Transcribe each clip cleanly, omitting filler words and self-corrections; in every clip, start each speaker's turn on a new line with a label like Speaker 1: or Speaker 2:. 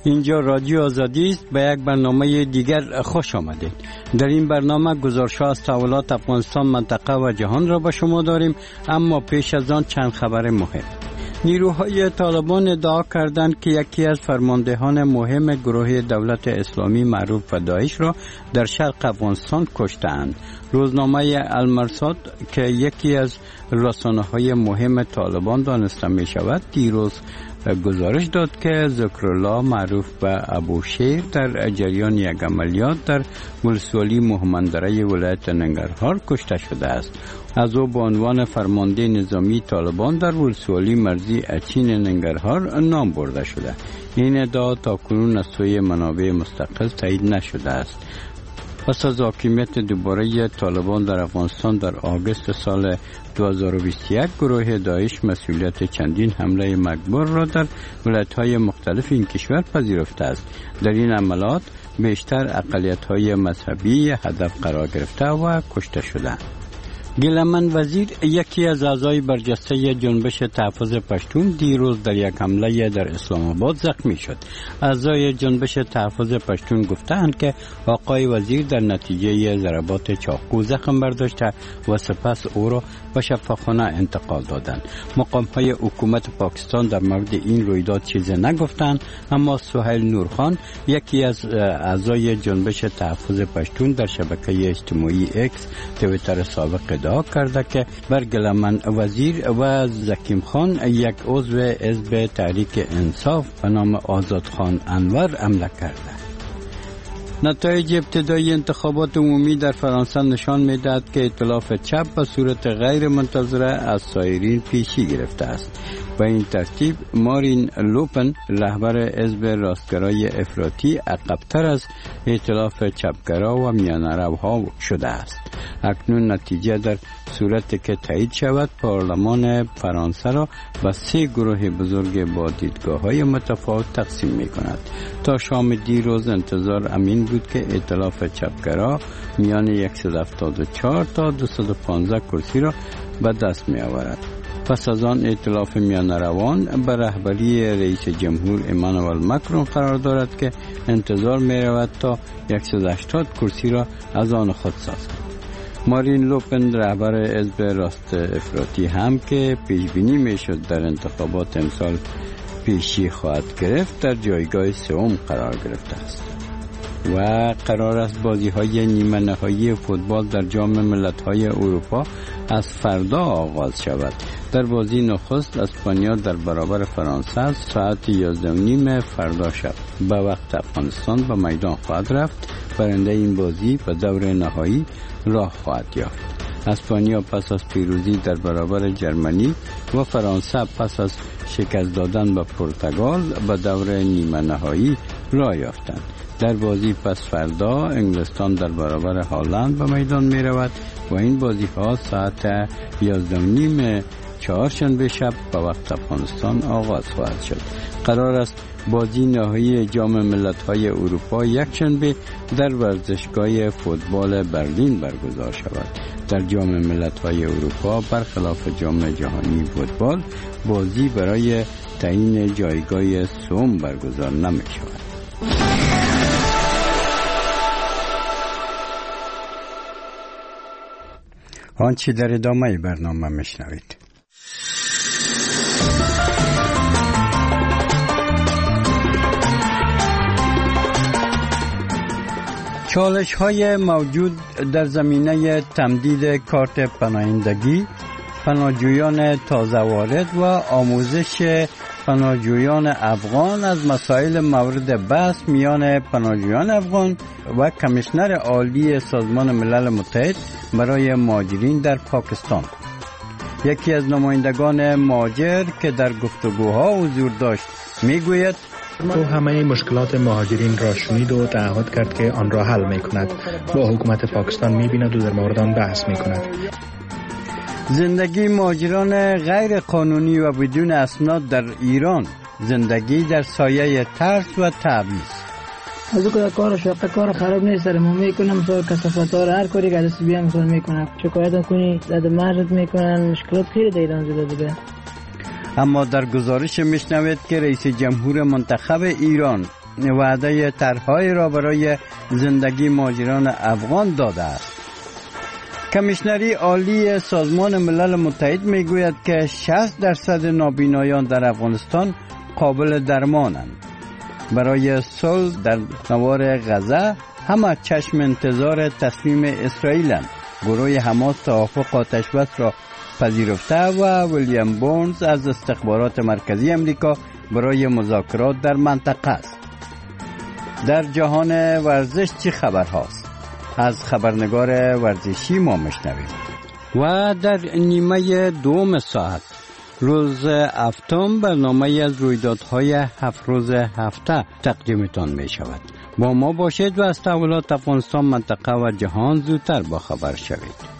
Speaker 1: اینجا رادیو آزادی است. به یک برنامه دیگر خوش آمدید. در این برنامه گزارش‌ها از تحولات افغانستان، منطقه و جهان را به شما داریم، اما پیش از آن چند خبر مهم. نیروهای طالبان ادعا کردند که یکی از فرماندهان مهم گروه دولت اسلامی معروف به داعش را در شرق افغانستان کشتند. روزنامه المرصاد که یکی از رسانه‌های مهم طالبان دانسته می شود دیروز گزارش داد که ذکرالله معروف به ابوشیر در جریان یک عملیات در ولسوالی مهمندره ولایت ننگرهار کشته شده است. از او به عنوان فرمانده نظامی طالبان در ولسوالی مرزی اچین ننگرهار نام برده شده. این ادعا تاکنون از سوی منابع مستقل تایید نشده است. پس از حاکمیت دوباره طالبان در افغانستان در آگوست سال 2021 گروه داعش مسئولیت چندین حمله مکبر را در ولایت‌های مختلف این کشور پذیرفته است. در این عملیات بیشتر اقلیت‌های مذهبی هدف قرار گرفته و کشته شدند. گیلمن وزیر یکی از اعضای برجسته جنبش تحفظ پشتون دیروز در یک حمله در اسلام آباد زخمی شد. اعضای جنبش تحفظ پشتون گفتند که آقای وزیر در نتیجه ضربات چاقو زخم برداشته و سپس او را به شفاخانه انتقال دادند. مقام‌های حکومت پاکستان در مورد این رویداد چیزی نگفتند، اما سهیل نورخان یکی از اعضای جنبش تحفظ پشتون در شبکه اجتماعی اکس توییتر سابق ادعا کرده که بر گیلمن وزیر و زکیم خان یک عضو حزب تحریک انصاف به نام آزادخان انور حمله کرده. نتایج ابتدایی انتخابات عمومی در فرانسه نشان می‌دهد که ائتلاف چپ به صورت غیر منتظره از سایرین پیشی گرفته است. به این ترتیب مارین لوپن رهبر حزب راستگرای افراطی عقب‌تر از ائتلاف چپگرا و میانه‌روها شده است. اکنون نتیجه در صورتی که تایید شود پارلمان فرانسه را به 3 گروه بزرگ با دیدگاه‌های متفاوت تقسیم می‌کند. تا شام دیروز انتظار امین بود که ائتلاف چپگرا میان 174 تا 215 کرسی را به دست می‌آورد. پس از آن ائتلاف میانه‌روان به رهبری رئیس جمهور امانوئل مکرون قرار دارد که انتظار می‌رود تا 180 کرسی را از آن خود سازد. مارین لوپن رهبر حزب راست افراطی هم که پیش بینی میشد در انتخابات امسال پیشی خواهد گرفت در جایگاه سوم قرار گرفته است و قرار است بازی‌های نیمه نهایی فوتبال در جام ملت‌های اروپا از فردا آغاز شود. در بازی نخست اسپانیا در برابر فرانسه ساعت 11:30 فردا شب به وقت افغانستان به میدان خواهد رفت. برنده این بازی به دور نهایی راه خواهد یافت. اسپانیا پس از پیروزی در برابر جرمنی و فرانسه پس از شکست دادن به پرتغال به دور نیمه نهایی راه یافتند. در بازی پس فردا انگلستان در برابر هلند به میدان می رود و این بازی ها ساعت 11:30 چهارشنبه شب به وقت افغانستان آغاز خواهد شد. قرار است بازی نهایی جام ملت‌های اروپا یکشنبه در ورزشگاه فوتبال برلین برگزار شود. در جام ملت‌های اروپا برخلاف جام جهانی فوتبال بازی برای تعیین جایگاه سوم برگزار نمی شود. آنچه در ادامه برنامه میشنوید. چالش‌های موجود در زمینه تمدید کارت پناهندگی، پناهجویان تازه وارد و آموزش پناهجویان افغان از مسائل مورد بحث میان پناهجویان افغان و کمیشنر عالی سازمان ملل متحد برای مهاجرین در پاکستان. یکی از نمایندگان مهاجر که در گفتگوها حضور داشت میگوید
Speaker 2: او همه مشکلات مهاجرین را شنید و تعهد کرد که آن را حل می کند. با حکومت پاکستان می بیند و در مورد آن بحث می کند.
Speaker 1: زندگی مهاجران غیر قانونی و بدون اسناد در ایران، زندگی در سایه ترس و تبعیض.
Speaker 3: از او کار خراب نیست، سر ما میکنم سر کثافت‌ها را هر کاری که دست بیام میکنم. شکایت کنی زد مرد میکنن، مشکلات خیلی در ایران زده دیگه.
Speaker 1: اما در گزارش میشنوید که رئیس جمهور منتخب ایران وعده طرح‌های را برای زندگی مهاجران افغان داده است. کمیشنری عالی سازمان ملل متحد میگوید که 60% نابینایان در افغانستان قابل درمانند. برای صلح در نوار غزه همه چشم انتظار تصمیم اسرائیلند. گروه حماس توافق آتش بس را پذیرفته و ویلیام بونز از استخبارات مرکزی امریکا برای مذاکرات در منطقه است. در جهان ورزش چه خبر هاست؟ از خبرنگار ورزشی ما میشنویم. و در نیمه دوم ساعت روز هفتم برنامه از رویدادهای 7 روز هفته تقدیمتان می شود. با ما باشید و از تحولات افغانستان، منطقه و جهان زودتر با خبر شوید.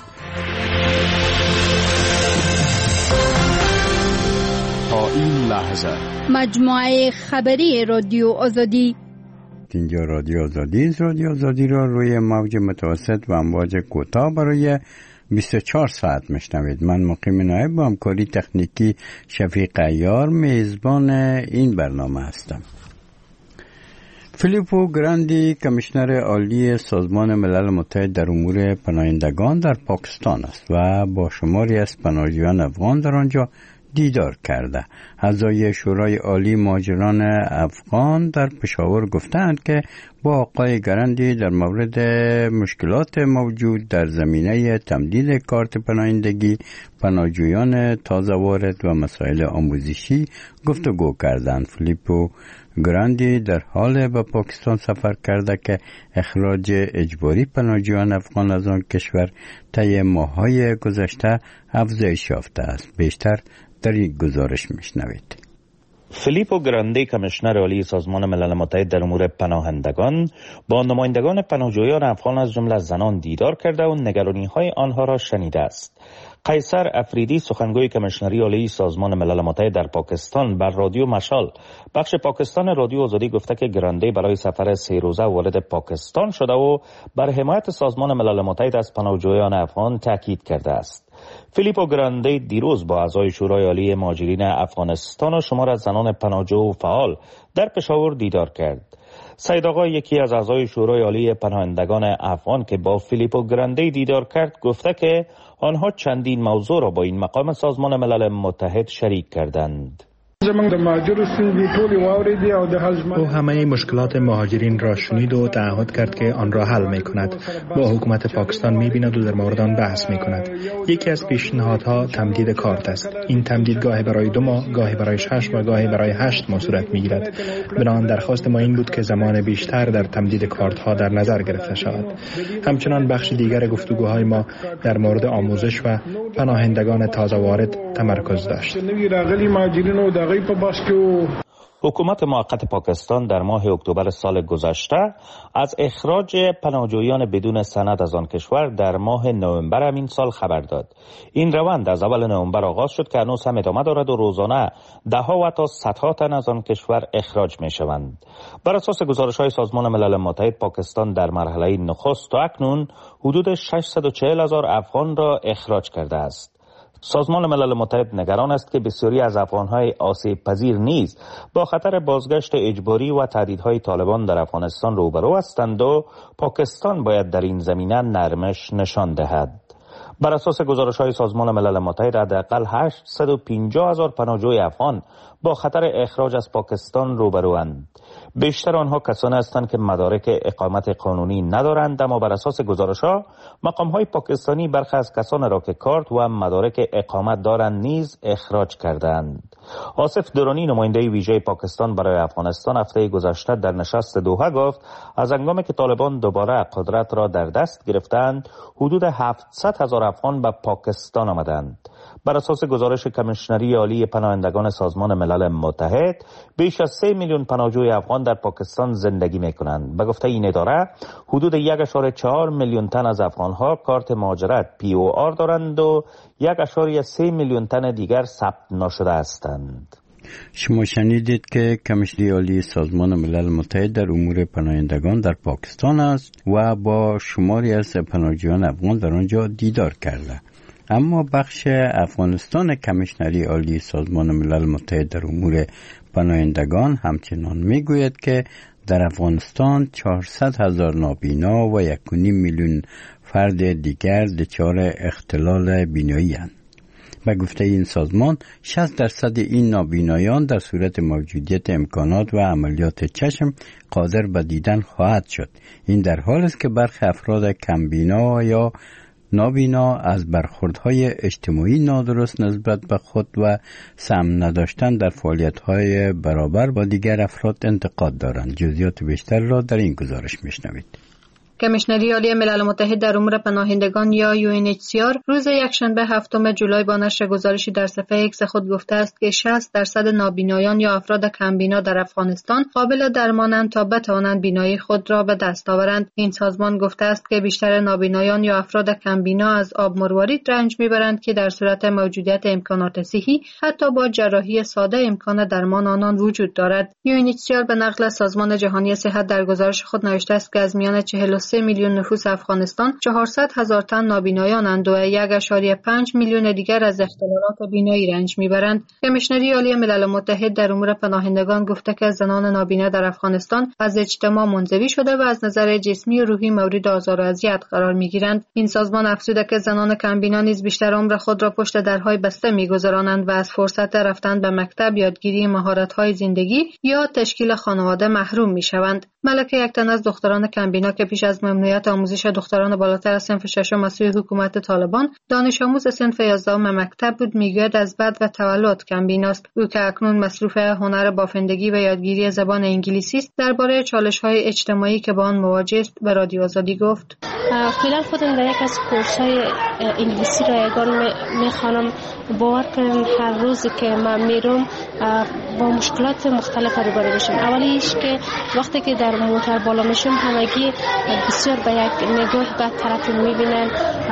Speaker 4: تا این لحظه
Speaker 5: مجموعه خبری رادیو آزادی.
Speaker 1: اینجا رادیو آزادی است. رادیو آزادی را روی موج متوسط و امواج کوتاه برای 24 ساعت میشنوید. من مقیم نایب با همکاری تکنیکی شفیق عیار میزبان این برنامه هستم. فیلیپو گراندی کمیشنر عالی سازمان ملل متحد در امور پناهندگان در پاکستان است و با شماری از پناهجویان افغان در آنجا دیدار کرده. اعضای شورای عالی مهاجران افغان در پشاور گفتند که با آقای گراندی در مورد مشکلات موجود در زمینه تمدید کارت پناهندگی، پناهجویان تازه وارد و مسائل آموزشی گفتگو کردند. فیلیپو گراندی در حال به پاکستان سفر کرده که اخراج اجباری پناهجویان افغان از آن کشور طی ماه‌های گذشته افزایش یافته است. بیشتر در این گزارش میشنوید.
Speaker 6: فیلیپو گراندی کمیشنر عالی سازمان ملل متحد در امور پناهندگان با نمایندگان پناهجویان افغان از جمله زنان دیدار کرده و نگرانی‌های آنها را شنیده است. قیصر افریدی سخنگوی کمیشنری عالی سازمان ملل متحد در پاکستان بر رادیو مشال بخش پاکستان رادیو آزادی گفته که گراندی برای سفر 3 روزه وارد پاکستان شده و بر حمایت سازمان ملل متحد از پناهجویان افغان تاکید کرده است. فیلیپو گراندی دیروز با اعضای شورای عالی مهاجرین افغانستان و شمار از زنان پناهجو فعال در پشاور دیدار کرد. سید آقا یکی از اعضای شورای عالی پناهندگان افغان که با فیلیپو گراندی دیدار کرد گفته که آنها چندین موضوع را با این مقام سازمان ملل متحد شریک کردند.
Speaker 2: او همه مشکلات مهاجرین را شنید و تعهد کرد که آن را حل می کند. با حکومت پاکستان می بیند و در مورد آن بحث می کند. یکی از پیشنهادها تمدید کارت است. این تمدید گاهی برای 2 ماه، گاهی برای 6 و گاهی برای 8 ماه صورت می گیرد. بنابراین درخواست ما این بود که زمان بیشتر در تمدید کارت ها در نظر گرفته شود. همچنان بخش دیگر گفتگوهای ما در مورد آموزش و پناهندگان تازه وارد تمرکز داشت.
Speaker 6: حکومت موقت پاکستان در ماه اکتبر سال گذشته از اخراج پناهجویان بدون سند از آن کشور در ماه نوامبر همین سال خبر داد. این روند از اول نوامبر آغاز شد که هنوز هم ادامه دارد و روزانه دهها و تا صدها تن از آن کشور اخراج می شوند. بر اساس گزارش‌های سازمان ملل متحد، پاکستان در مرحله نخست تا اکنون حدود 640,000 افغان را اخراج کرده است. سازمان ملل متحد نگران است که بسیاری از افغان‌های آسیب پذیر نیز با خطر بازگشت اجباری و تهدیدهای طالبان در افغانستان روبرو هستند و پاکستان باید در این زمینه نرمش نشان دهد. بر اساس گزارش‌های سازمان ملل متحد حداقل 850,000 پناهجوی افغان با خطر اخراج از پاکستان روبروند. بیشتر آنها کسانی هستند که مدارک اقامت قانونی ندارند، اما بر اساس گزارش‌ها مقام‌های پاکستانی برخی از کسان را که کارت و مدارک اقامت دارند نیز اخراج کردند. آصف درانی نماینده ویژه پاکستان برای افغانستان هفته گذشته در نشست دوحه گفت از هنگامی که طالبان دوباره قدرت را در دست گرفتند حدود 700,000 افغان به پاکستان آمدند. بر اساس گزارش کمیشنری عالی پناهندگان سازمان ملل متحد بیش از 3 میلیون پناهجوی افغان در پاکستان زندگی می‌کنند. به گفته این اداره حدود 1.4 میلیون تن از افغان‌ها کارت مهاجرت POR دارند و 1.3 میلیون تن دیگر ثبت نشده هستند.
Speaker 1: شما شنیدید که کمیشنری عالی سازمان ملل متحد در امور پناهندگان در پاکستان است و با شماری از پناهجویان افغان در آنجا دیدار کرده. اما بخش افغانستان کمیشنری عالی سازمان ملل متحد در امور پناهندگان همچنان میگوید که در افغانستان 400,000 نابینا و 1.5 میلیون فرد دیگر دچار اختلال بینایی اند. به گفته این سازمان 60% این نابینایان در صورت موجودیت امکانات و عملیات چشم قادر به دیدن خواهد شد. این در حالی است که برخی افراد کمبینا یا نابینا از برخوردهای اجتماعی نادرست نسبت به خود و سهم نداشتن در فعالیت‌های برابر با دیگر افراد انتقاد دارند. جزئیات بیشتر را در این گزارش میشنوید.
Speaker 7: کمیشنری عالی ملل متحد در امور پناهندگان یا UNHCR روز یکشنبه 7 جولای با نشر گزارشی در صفحه ایکس خود گفته است که 60% نابینایان یا افراد کمبینا در افغانستان قابل درمانند تا بتوانند بینایی خود را به دست آورند. این سازمان گفته است که بیشتر نابینایان یا افراد کمبینا از آب مروارید رنج میبرند که در صورت موجودیت امکانات صحی حتی با جراحی ساده امکان درمان آنان وجود دارد. UNHCR به نقل سازمان جهانی صحت در گزارش خود نوشته است که از میان 43 میلیون نفوس افغانستان 400,000 تن نابینایانند و 1.5 میلیون دیگر از اختلالات بینایی رنج میبرند. کمیشنری عالی ملل متحد در امور پناهندگان گفته که زنان نابینا در افغانستان از اجتماع منزوی شده و از نظر جسمی و روحی مورد آزار و اذیت قرار میگیرند. این سازمان افزوده که زنان کمبینا نیز بیشتر عمر خود را پشت درهای بسته میگذرانند و از فرصت رفتن به مکتب، یادگیری مهارت‌های زندگی یا تشکیل خانواده محروم میشوند. ملکه یک تن از دختران کمبینا که پیش از ممنوعیت آموزش دختران بالاتر از صنف 6 از سوی حکومت طالبان دانش آموز صنف 11 مکتب بود، میگوید از بد و تولد کمبیناست. او که اکنون مصروف هنر بافندگی و یادگیری زبان انگلیسی است درباره چالش‌های اجتماعی که با آن مواجه است به رادیو آزادی گفت:
Speaker 8: فعلا خودم در یک از کورس‌های انگلیسی رایگان می‌خوانم. باور کنم هر روزی که من میرم با مشکلات مختلف روبرو میشم. اولیش که وقتی که در موتور بالا میشم همگی بسیار به یک نگاه بد طرف میبینن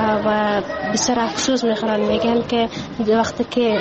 Speaker 8: و بسیار افسوس میخورن، میگن که وقتی که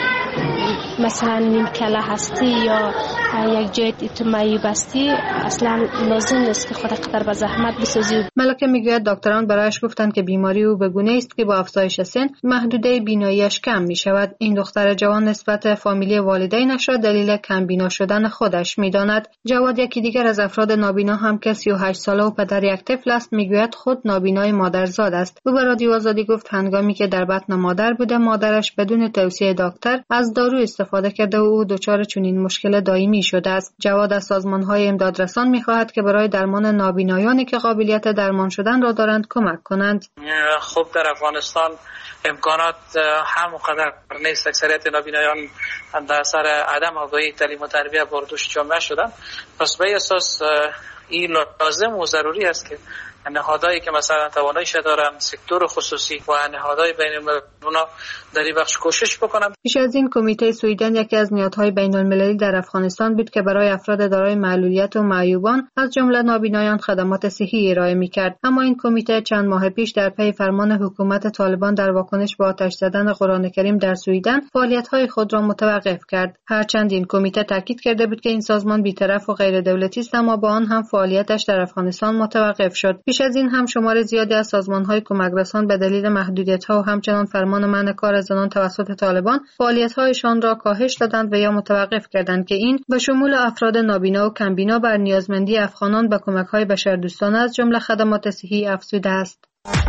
Speaker 8: مثلا نیم کله هستی یا یک جای تو معیوب هستی اصلا لازم نیست که خود قدر به زحمت بسازی.
Speaker 7: ملکه میگوید دکتران برایش گفتند که بیماری او به گونه‌ای است که با افزایش سن محدوده بیناییش کم میشود. این دختر جوان نسبت فامیلی والدینش را دلیل کمبینا شدن خودش میداند. جواد، یکی دیگر از افراد نابینا هم که 38 ساله و پدر یک طفل است، میگوید خود نابینای مادرزاد است. او به رادیو آزادی گفت هنگامی که در بطن مادر بوده مادرش بدون توصیه دکتر از دارو استفاده کرده و او دچار چنین مشکل دائمی شده است. جواد از سازمان‌های امدادرسان می‌خواهد که برای درمان نابینایانی که قابلیت درمان شدن را دارند کمک کنند.
Speaker 9: خب در افغانستان امکانات همونقدر نیست. اکثریت نابینایان در اثر عدم آگاهی تعلیم و تربیت برداشت جامعه شدن. پس به اساس این لازم و ضروری است که نهادهایی که مثلا تواناییش دارن، سکتور خصوصی و نهادهای بین‌المللی در این بخش کوشش بکنن.
Speaker 7: پیش از این کمیته سویدن یکی از نهادهای بین‌المللی در افغانستان بود که برای افراد دارای معلولیت و معیوبان از جمله نابینایان خدمات صحی ارائه می‌کرد. اما این کمیته چند ماه پیش در پی فرمان حکومت طالبان در واکنش به آتش زدن قرآن کریم در سویدن فعالیت‌های خود را متوقف کرد. هرچند این کمیته تاکید کرده بود که این سازمان بی‌طرف و غیر دولتی است، اما با آن هم فعالیتش در افغانستان متوقف شد. پیش از این هم شمار زیادی از سازمان‌های کمک‌رسان به دلیل محدودیت‌ها و همچنان فرمان منع کار زنان توسط طالبان فعالیت‌هایشان را کاهش دادند و یا متوقف کردند که این به شمول افراد نابینا و کمبینا بر نیازمندی افغانان به کمک‌های بشردوستانه از جمله خدمات صحی افزوده است.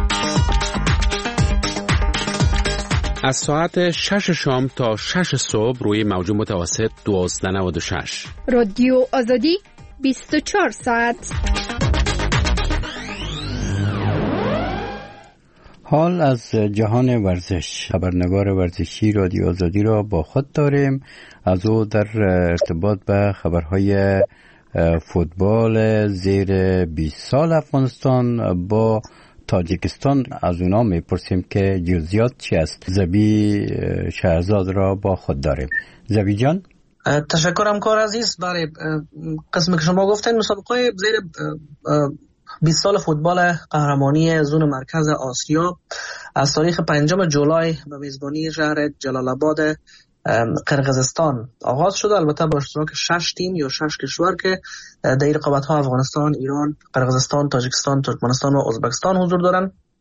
Speaker 10: از ساعت 6 شام تا 6 صبح روی موج متوسط 1296
Speaker 5: رادیو آزادی 24 ساعت.
Speaker 1: حال از جهان ورزش. خبرنگار ورزشی رادیو آزادی را با خود داریم. از او در ارتباط به خبرهای فوتبال زیر 20 سال افغانستان با تاجیکستان از اونا میپرسیم که جزئیات چی است. زبی شهرزاد را با خود داریم. زبی جان،
Speaker 11: تشکرم کار عزیز. برای قسمی که شما گفتین مسابقه زیر 20 سال فوتبال قهرمانی زون مرکز آسیا از تاریخ 5 جولای به میزبانی شهر جلال آباد قرقیزستان آغاز شده. البته با اشتراک 6 تیم یا 6 کشور که در این رقابت‌ها افغانستان، ایران، قرقیزستان، تاجیکستان، ترکمنستان و ازبکستان حضور دارند.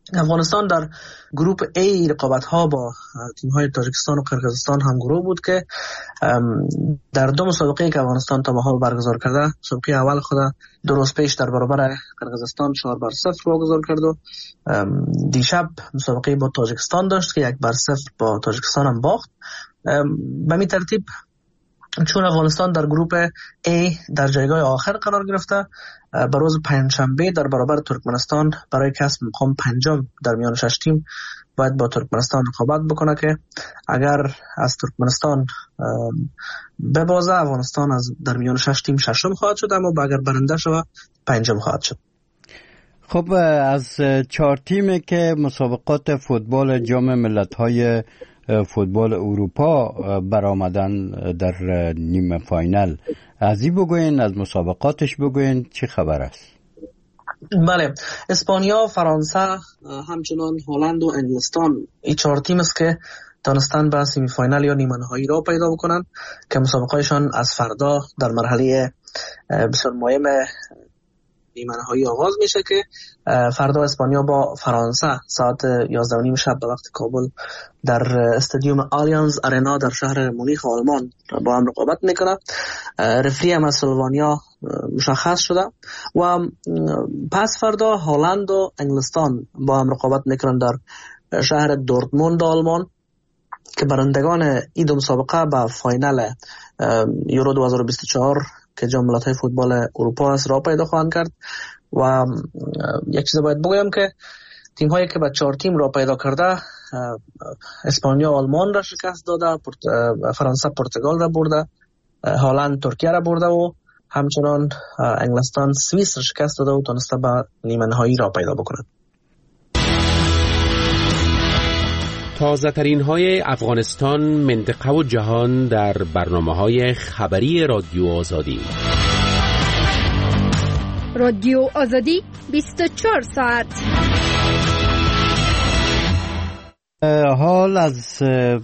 Speaker 11: افغانستان در گروپ A رقابت ها با تیم های تاجیکستان و قرقیزستان هم گروه بود که در دو مسابقه که افغانستان تا به برگزار کرده، مسابقه اول خود درست پیش در برابر قرقیزستان 4-0 برگزار کرد و دیشب مسابقه با تاجیکستان داشت که 1-0 با تاجیکستان هم باخت. به می ترتیب چون افغانستان در گروپ A در جایگاه آخر قرار گرفته، به روز پنجشنبه در برابر ترکمنستان برای کسب مقام پنجم در میان 6 تیم باید با ترکمنستان رقابت بکنه که اگر از ترکمنستان ببازه افغانستان از در میان 6 تیم ششم خواهد شد، اما اگر برنده شود پنجم خواهد شد.
Speaker 1: خب از 4 تیمی که مسابقات فوتبال جام ملت‌های فوتبال اروپا برآمدن در نیمه فاینال، از این بگوین، از مسابقاتش بگوین چه خبر است؟
Speaker 11: بله، اسپانیا، فرانسه، همچنان هلند و انگلستان این 4 تیم است که تانستن به سیمی فاینال یا نیمه نهایی را پیدا بکنن که مسابقهشان از فردا در مرحله بسیار مهم نیمه نهایی آغاز میشه که فردا اسپانیا با فرانسه ساعت 11:30 شب به وقت کابل در استادیوم آلیانز آرینا در شهر مونیخ آلمان با هم رقابت میکنه. رفری هم از سلوانیا مشخص شده و پس فردا هلند و انگلستان با هم رقابت میکنن در شهر دورتموند آلمان که برندگان این دو مسابقه به فاینال یورو 2024 که جام ملت‌های فوتبال اروپا است را پیدا خواهند کرد. و یک چیز باید بگویم که تیم هایی که با 4 تیم را پیدا کرده، اسپانیا آلمان را شکست داده، فرانسه پرتغال را برده، هلند ترکیه را برده و همچنان انگلستان سوئیس را شکست داده و تونسته به نیمه نهایی را پیدا بکنند.
Speaker 10: تازه ترین های افغانستان، منطقه و جهان در برنامه های خبری رادیو آزادی.
Speaker 5: رادیو آزادی 24 ساعت.
Speaker 1: حال از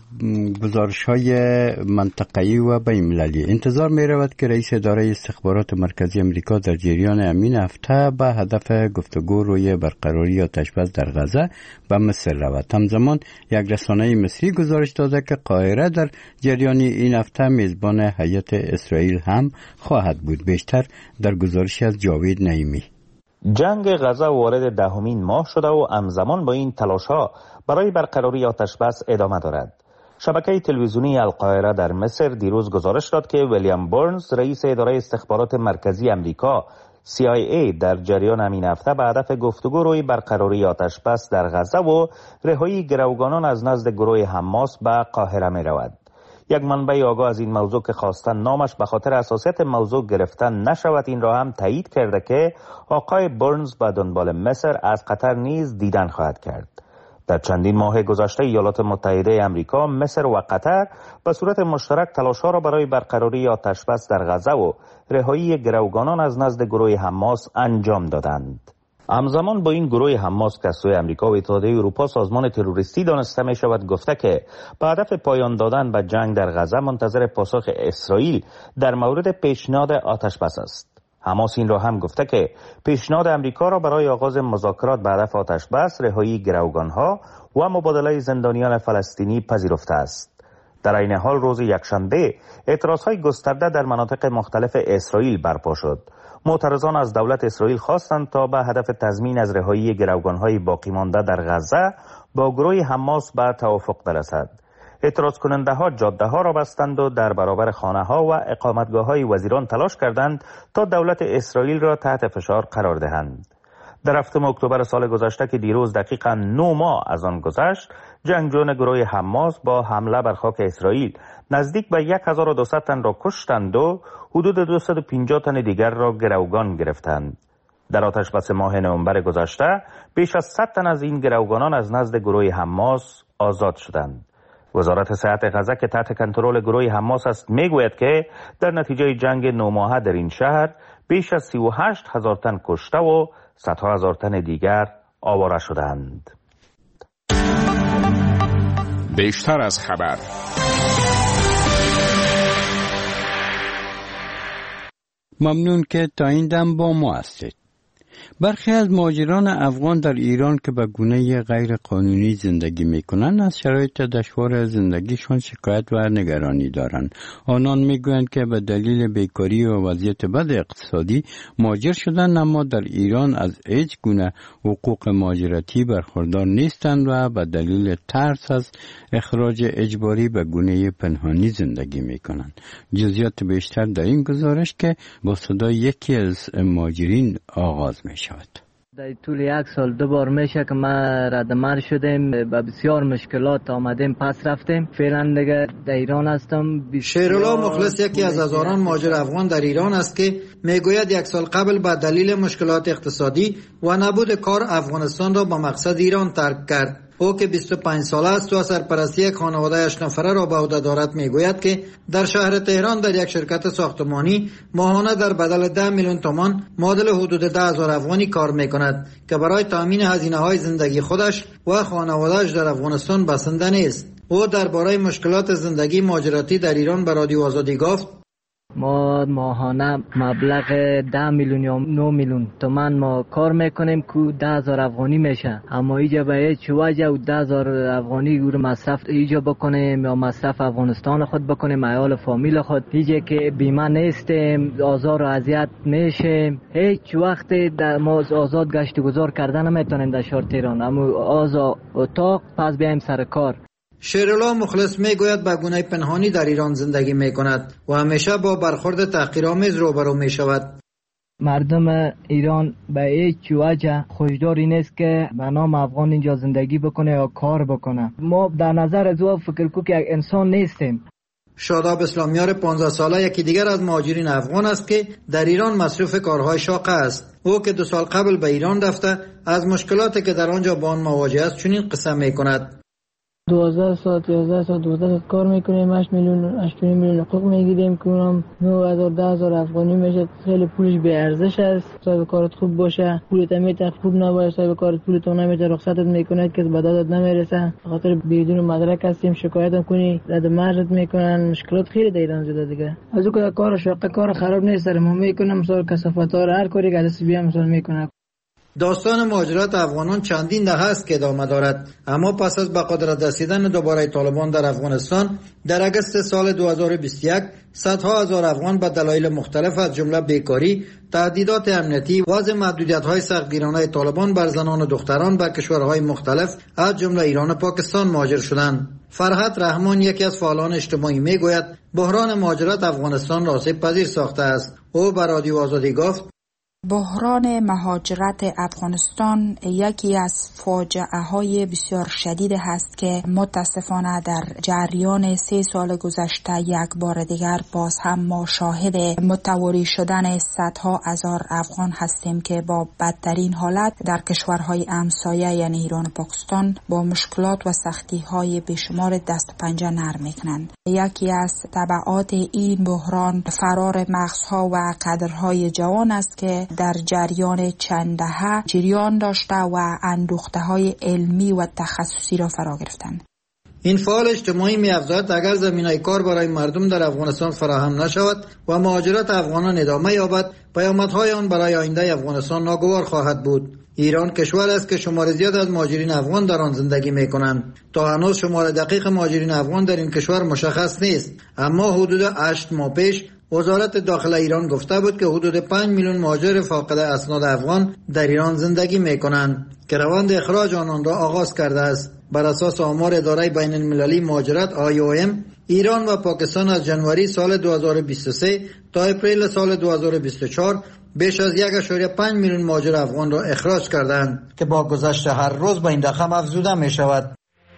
Speaker 1: گزارش‌های منطقه‌ای و بین‌المللی انتظار می‌رود که رئیس اداره استخبارات مرکزی آمریکا در جریان همین هفته به هدف گفتگو روی برقراری آتش‌بس در غزه به مصر رود. همزمان یک رسانه مصری گزارش داده که قاهره در جریان این هفته میزبان هیئت اسرائیل هم خواهد بود. بیشتر در گزارشی از جاوید نعیمی.
Speaker 6: جنگ غزه وارد 10مین ماه شده و همزمان با این تلاش‌ها برای برقراری آتش‌بس ادامه دارد. شبکه تلویزیونی القاهره در مصر دیروز گزارش داد که ویلیام برنز، رئیس اداره استخبارات مرکزی آمریکا CIA، در جریان همین هفته به هدف گفتگو روی برقراری آتش‌بس در غزه و رهایی گروگانان از نزد گروه حماس به قاهره می رود. یک منبع آگاه از این موضوع که خواستن نامش به خاطر حساسیت موضوع گرفتن نشود این را هم تایید کرده که آقای برنز به دنبال مصر از قطر نیز دیدن خواهد کرد. در چندین ماه گذشته ایالات متحده آمریکا، مصر و قطر به صورت مشترک تلاش‌ها را برای برقراری آتش‌بس در غزه و رهایی گروگانان از نزد گروه حماس انجام دادند. همزمان با این گروه حماس که سوی آمریکا و اتحادیه اروپا سازمان تروریستی دانسته می شود، گفته که به هدف پایان دادن به جنگ در غزه منتظر پاسخ اسرائیل در مورد پیشنهاد آتش‌بس است. حماس این را هم گفته که پیشنهاد آمریکا را برای آغاز مذاکرات به هدف آتش‌بس، رهایی گروگانها و مبادله زندانیان فلسطینی پذیرفته است. در این حال روز یکشنبه اعتراضهای گسترده در مناطق مختلف اسرائیل برپا شد. معترضان از دولت اسرائیل خواستند تا به هدف تضمین از رهایی گروگانهای باقی مانده در غزه با گروه حماس به توافق برسد. اعتراض کننده ها جاده ها را بستند و در برابر خانه ها و اقامتگاه های وزیران تلاش کردند تا دولت اسرائیل را تحت فشار قرار دهند. در 7 اکتبر سال گذشته که دیروز دقیقاً 9 ماه از آن گذشت، جنگجویان گروه حماس با حمله بر خاک اسرائیل نزدیک به 1200 تن را کشتند و حدود 250 تن دیگر را گروگان گرفتند. در آتش‌بس ماه نوامبر گذشته بیش از 100 تن از این گروگانان از نزد گروه حماس آزاد شدند. وزارت صحت غزه که تحت کنترل گروه حماس است میگوید که در نتیجه جنگ 9 ماهه در این شهر بیش از 38,000 تن کشته و صدها هزار تن دیگر آواره شدند.
Speaker 4: بیشتر از خبر.
Speaker 1: ممنون که تا این دم با ما هستید. برخی از مهاجران افغان در ایران که به گونه غیر قانونی زندگی میکنند از شرایط دشوار زندگیشان شکایت و نگرانی دارند. آنان میگویند که به دلیل بیکاری و وضعیت بد اقتصادی مهاجر شدند، اما در ایران از هیچ گونه حقوق مهاجرتی برخوردار نیستند و به دلیل ترس از اخراج اجباری به گونه پنهانی زندگی میکنند. جزئیات بیشتر در این گزارش که با صدای یکی از مهاجرین آغاز می شود.
Speaker 3: در طول 1 سال 2 بار میشه که ما ردمر شدیم، با بسیار مشکلات آمدیم پس رفتیم. فعلا دیگه در ایران هستم.
Speaker 12: شیرالله مخلص یکی از هزاران مهاجر افغان در ایران است که میگوید 1 سال قبل به دلیل مشکلات اقتصادی و نبود کار افغانستان را به مقصد ایران ترک کرد. او که 25 ساله است و سرپرستی یک خانواده 8 نفره را به عهده دارد میگوید که در شهر تهران در یک شرکت ساختمانی ماهانه در بدل 10 میلیون تومان معادل حدود 10,000 افغانی کار میکند که برای تامین هزینه های زندگی خودش و خانواده‌اش در افغانستان بسنده نیست. او درباره مشکلات زندگی مهاجرتی در ایران به رادیو آزادی گفت:
Speaker 3: ما ماهانه مبلغ 10 میلیون یا 9 میلیون تومان ما کار میکنیم که 10,000 افغانی میشه، اما اینجا به هیچ وجه و 10,000 افغانی رو مصرف اینجا بکنیم یا مصرف افغانستان خود بکنیم، عیال فامیل خود اینجا که بیمه نیستیم، آزار و اذیت میشیم. هیچ وقت ما آزاد گشت و گذار کردن نمیتونیم در شهر تهران، اما اتاق پس بیایم سر کار.
Speaker 12: شیرالله مخلص میگوید به گونه پنهانی در ایران زندگی میکند و همیشه با برخورد تحقیرآمیز روبرو میشود.
Speaker 3: مردم ایران به هیچ وجه خوشداری نیست که به نام افغان اینجا زندگی بکنه یا کار بکنه. ما در نظر از او فکر کو که یک انسان نیستیم.
Speaker 12: شاداب اسلامیار 15 ساله یکی دیگر از مهاجرین افغان است که در ایران مصروف کارهای شاقه است. او که 2 سال قبل به ایران رفته از مشکلاتی که در آنجا با آن مواجه است چنین قصه میکند:
Speaker 3: 12 ساعت 11 ساعت 12 ساعت کار میکنیم، 8 میلیون حقوق میگیریم که اونم 9,000 10,000 افغانی میشه. خیلی پولش به ارزش است. صاحب کارت خوب باشه پولت میته، خوب نباشه صاحب کارت پولت نمیته، رخصتت میکنه که به دادت نمیرسه. خاطر بدون مدرک هستیم، شکایت کنی رد مرد میکنن. مشکلات خیلی در ایران زده دیگه. از اون که کار شاقه کار خراب نیست، ما میکنم مثلا کثافت ها هر کاری که دست بیام مثلا میکنه.
Speaker 12: داستان مهاجرت افغانان چندین دهه است که ادامه دارد، اما پس از به قدرت رسیدن دوباره طالبان در افغانستان در اگست سال 2021 صدها هزار افغان به دلایل مختلف از جمله بیکاری، تهدیدات امنیتی، وضع محدودیت‌های سختگیرانه طالبان بر زنان و دختران به کشورهای مختلف از جمله ایران و پاکستان مهاجر شدند. فرحت رحمان یکی از فعالان اجتماعی میگوید بحران مهاجرت افغانستان را آسیب پذیر ساخته است. او به رادیو آزادی گفت:
Speaker 13: بحران مهاجرت افغانستان یکی از فاجعه های بسیار شدید است که متاسفانه در جریان 3 سال گذشته یک بار دیگر باز هم ما شاهد متواری شدن صدها هزار افغان هستیم که با بدترین حالت در کشورهای همسایه یعنی ایران و پاکستان با مشکلات و سختی های بیشمار دست و پنجه نرم میکنند. یکی از تبعات این بحران فرار مغزها و کادرهای جوان است که در جریان چند دهه جریان داشته و اندوخته های علمی و تخصصی را فرا گرفتند.
Speaker 12: این فعال اجتماعی می‌افزاید اگر زمینه کار برای مردم در افغانستان فراهم نشود و مهاجرت افغانان ادامه یابد، پیامدهای آن برای آینده افغانستان ناگوار خواهد بود. ایران کشور است که شمار زیاد از مهاجرین افغان در آن زندگی می‌کنند. تا هنوز شمار دقیق مهاجرین افغان در این کشور مشخص نیست، اما حدود 8 ماه پیش وزارت داخله ایران گفته بود که حدود 5 میلیون مهاجر فاقد اسناد افغان در ایران زندگی می‌کنند که روند اخراج آنان را آغاز کرده است. بر اساس آمار اداره بین المللی مهاجرت IOM، ایران و پاکستان از جنوری سال 2023 تا اپریل سال 2024 بیش از 1.5 میلیون مهاجر افغان را اخراج کردند که با گذشت هر روز به این رقم افزوده می شود.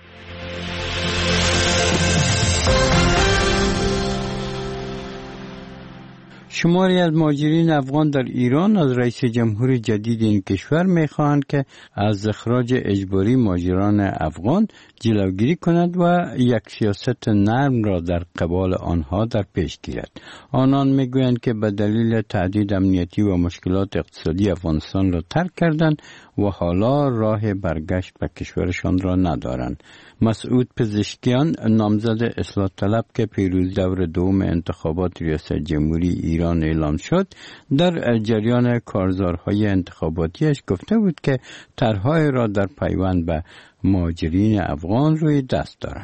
Speaker 1: شماری از مهاجرین افغان در ایران از رئیس جمهور جدید این کشور می‌خواهند که از اخراج اجباری مهاجران افغان جلوگیری کند و یک سیاست نرم را در قبال آنها در پیش گیرد. آنان میگویند که به دلیل تهدید امنیتی و مشکلات اقتصادی افغانستان را ترک کردند و حالا راه برگشت به کشورشان را ندارند. مسعود پزشکیان نامزد اصلاح طلب که پیروز دور دوم انتخابات ریاست جمهوری ایران اعلام شد در جریان کارزارهای انتخاباتیش گفته بود که طرح‌های را در پیوند به مهاجرین افغان روی دست دارند.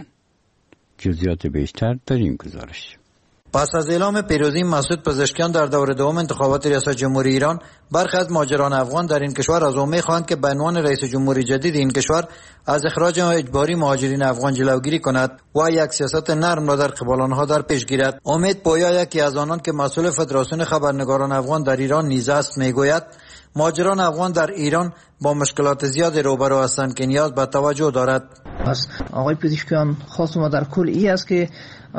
Speaker 1: جزئیات بیشتر در این گزارش.
Speaker 12: پس از اعلام پیروزی مسعود پزشکیان در دور دوم انتخابات ریاست جمهوری ایران، برخی از مهاجران افغان در این کشور از او می‌خواهند که به عنوان رئیس جمهوری جدید این کشور از اخراج اجباری مهاجرین افغان جلوگیری کند و یک سیاست نرم را در قبال آنها در پیش گیرد. امید پویا، یکی از آنان که مسئول فدراسیون خبرنگاران افغان در ایران نیز است، میگوید مهاجران افغان در ایران با مشکلات زیاد روبرو هستند که نیاز به توجه دارد.
Speaker 14: پس آقای پزشکیان خواست ما در کل ای است که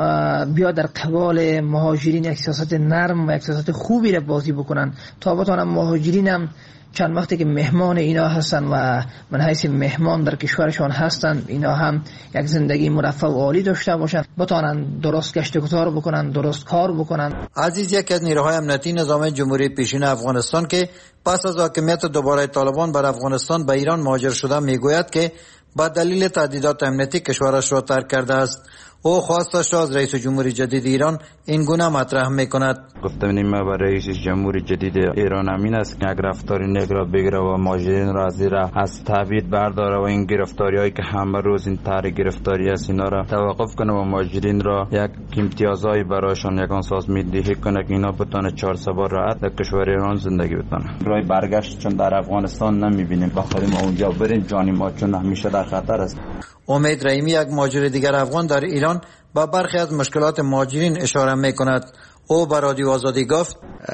Speaker 14: بیا در قبال مهاجرین یک سیاست نرم و یک سیاست خوبی را بازی بکنن تا بتوانن مهاجرین هم چند وقتی که مهمان اینا هستن و من حیث مهمان در کشورشان هستن، اینا هم یک زندگی مرفه و عالی داشته باشن، بتوانن درست گشت و گذار بکنن، درست کار بکنن.
Speaker 12: عزیز، یکی از نیروهای امنیتی نظام جمهوری پیشین افغانستان که پس از حاکمیت دوباره طالبان بر افغانستان به ایران مهاجر شده میگوید که با دلیل تهدیدات امنیتی کشورش را ترک کرده است. او خواستش را از رئیس جمهوری جدید ایران این گونه مطرح میکند.
Speaker 15: گفتم ما با رئیس جمهوری جدید ایران امین است که اگر رفتاری نیک را بگیره و مهاجرین را از تبعید برداره و این گرفتاریایی که همه روز این طرح گرفتاری است اینا را توقف کنه و مهاجرین را یک امتیازایی برایشان یکان سازماندهی کنه که اینا بتونه 4 سال راحت در کشور ایران زندگی بکنه. برای برگشت چون در افغانستان نمیبینیم، بخاطر ما اونجا بریم جان ما چون همیشه در خطر است.
Speaker 12: امید رحیمی، یک مهاجر دیگر افغان در ایران، با برخی از مشکلات مهاجرین اشاره میکند. او به رادیو آزادی گفت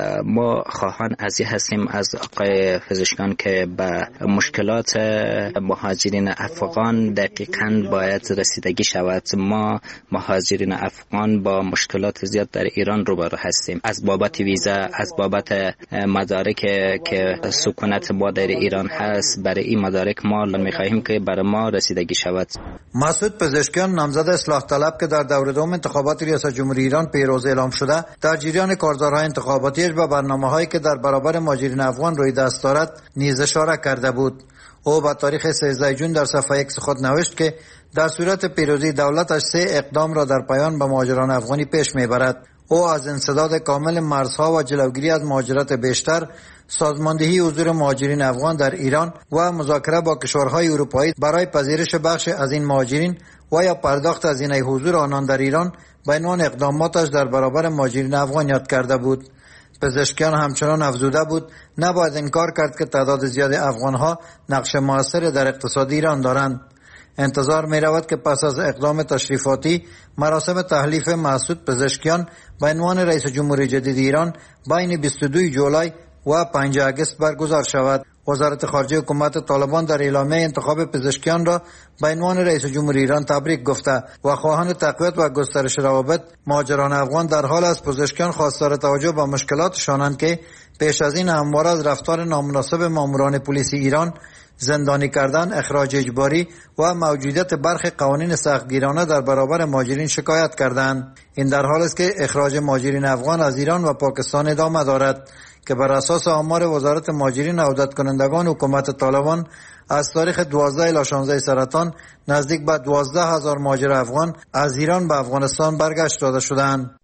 Speaker 16: ما خواهان ازی هستیم از آقای پزشکیان که به مشکلات مهاجرین افغان دقیقاً باید رسیدگی شود. ما مهاجرین افغان با مشکلات زیاد در ایران روبرو هستیم، از بابت ویزا، از بابت مدارک که سکونت ما در ایران هست. برای این مدارک ما می‌خواهیم که برای ما رسیدگی شود.
Speaker 12: مسعود پزشکیان نامزد اصلاح طلب که در دور دوم انتخابات ریاست جمهوری ایران پیروز اعلام شده، در جریان کارزارهای انتخاباتیش و برنامه‌هایی که در برابر مهاجرین افغان روی دست دارد نیز اشاره کرده بود. او با تاریخ 13 جون در صفحه ایکس خود نوشت که در صورت پیروزی دولتش 3 اقدام را در پایان به مهاجران افغانی پیش میبرد. او از انسداد کامل مرزها و جلوگیری از مهاجرت بیشتر، سازماندهی حضور مهاجرین افغان در ایران و مذاکره با کشورهای اروپایی برای پذیرش بخش از این مهاجرین و یا پرداخت هزینه حضور آنان در ایران به عنوان اقداماتش در برابر مهاجرین افغان یاد کرده بود. پزشکیان همچنان افزوده بود نباید انکار کرد که تعداد زیاد افغانها نقش موثر در اقتصاد ایران دارند. انتظار می رود که پس از اقدام تشریفاتی مراسم تحلیف مسعود پزشکیان به عنوان رئیس جمهوری جدید ایران بین 22 جولای و 5 آگوست برگزار شود. وزارت خارجه حکومت طالبان در اعلامیه انتخاب پزشکیان را به عنوان رئیس جمهوری ایران تبریک گفته و خواهان تقویت و گسترش روابط مهاجران افغان در حال از پزشکیان خواستار توجه به مشکلاتشانند که پیش از این همواره از رفتار نامناسب ماموران پلیس ایران، زندانی کردن، اخراج اجباری و موجودیت برخی قوانین سختگیرانه در برابر مهاجرین شکایت کردند. این در حالی است که اخراج مهاجرین افغان از ایران و پاکستان ادامه دارد که بر اساس آمار وزارت مهاجرین عودت کنندگان حکومت طالبان از تاریخ 12 الی 16 سرطان نزدیک به 12,000 مهاجر افغان از ایران به افغانستان برگشت داده شدند.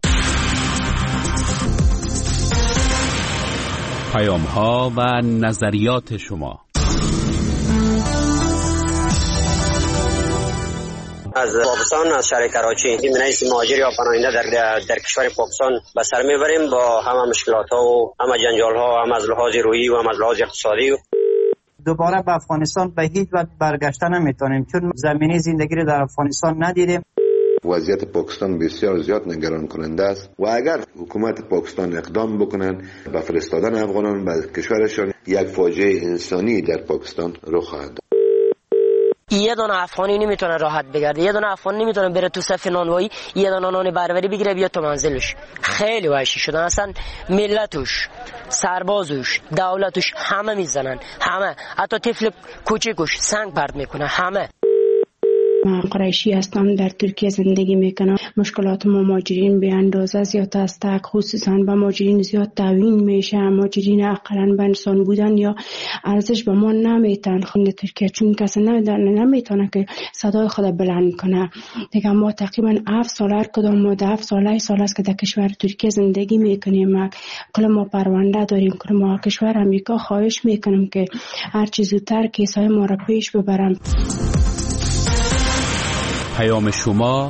Speaker 10: پیام‌ها و نظریات شما.
Speaker 17: از پاکستان، از شهر کراچی، این رئیس مهاجر یا پناهنده در کشور پاکستان به سر میبریم با همه مشکلات‌ها و همه جنجال‌ها، هم از لحاظ روحی و هم از لحاظ اقتصادی.
Speaker 18: دوباره به افغانستان به هیچ وجه برگشتن نمیتونیم چون زمینه زندگی رو در افغانستان ندیدیم.
Speaker 19: وضعیت پاکستان بسیار زیاد نگران کننده است و اگر حکومت پاکستان اقدام بکنند به فرستادن افغانان به کشورشان، یک فاجعه انسانی در پاکستان رخ خواهد داد.
Speaker 20: یه دونه افغانی نمیتونه راحت بگرده، یه دونه افغان نمیتونه بره تو صف نانوایی، یه دونه نان بربری بگیره بیاد تو منزلش. خیلی وحشی شدن، اصلا ملتش، سربازش، دولتش همه میزنن، همه، حتی طفل کوچیکش سنگ پرت میکنه، همه.
Speaker 21: من قریشی هستم، در ترکیه زندگی میکنم. مشکلات مهاجرین به اندازه زیاد است، خصوصا به مهاجرین زیاد تعیین میشه. مهاجرین اقلا به انسان بودن یا ارزش به ما نمیتن خود ترکیه، چون کسی نمیتونه که صدای خود بلند کنه. دیگه ما تقریبا 7 سال هر کدام ما 7 سال است که در کشور ترکیه زندگی میکنیم. کل ما پرونده داریم، کل ما کشور امریکا خواهش میکنم که هر چیز زودتر کیسای ما را پیش ببرم.
Speaker 10: پیام شما